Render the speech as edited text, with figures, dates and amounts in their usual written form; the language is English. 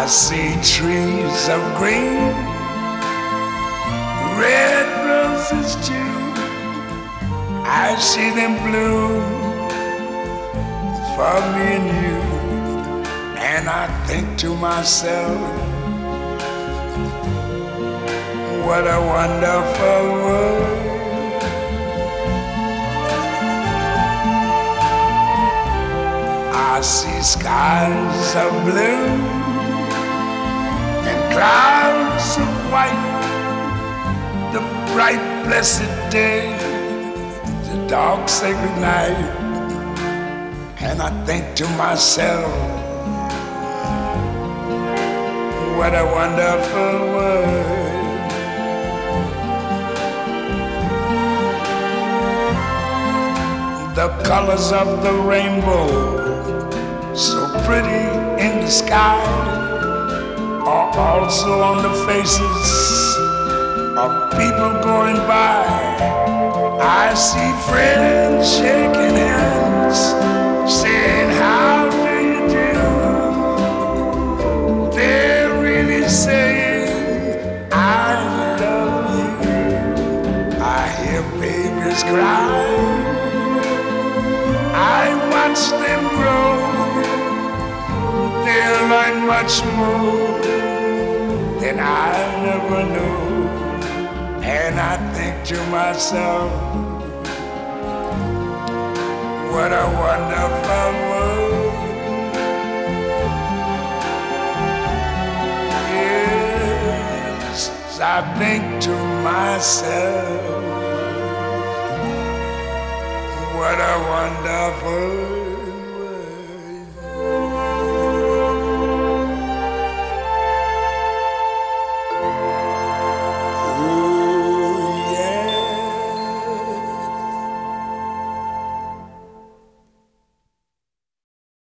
I see trees of green, red roses too. I see them bloom for me and you. And I think to myself, what a wonderful world. I see skies of blue and clouds of white, the bright blessed day, the dark sacred night. And I think to myself, what a wonderful world. The colors of the rainbow, so pretty in the sky, are also on the faces of people going by. I see friends shaking hands, saying, how do you do? They're really saying, I love you. I hear babies cry, I watch them grow. They'll learn much more than I never knew. And I think to myself, what a wonderful world. Yes, I think to myself, what a wonderful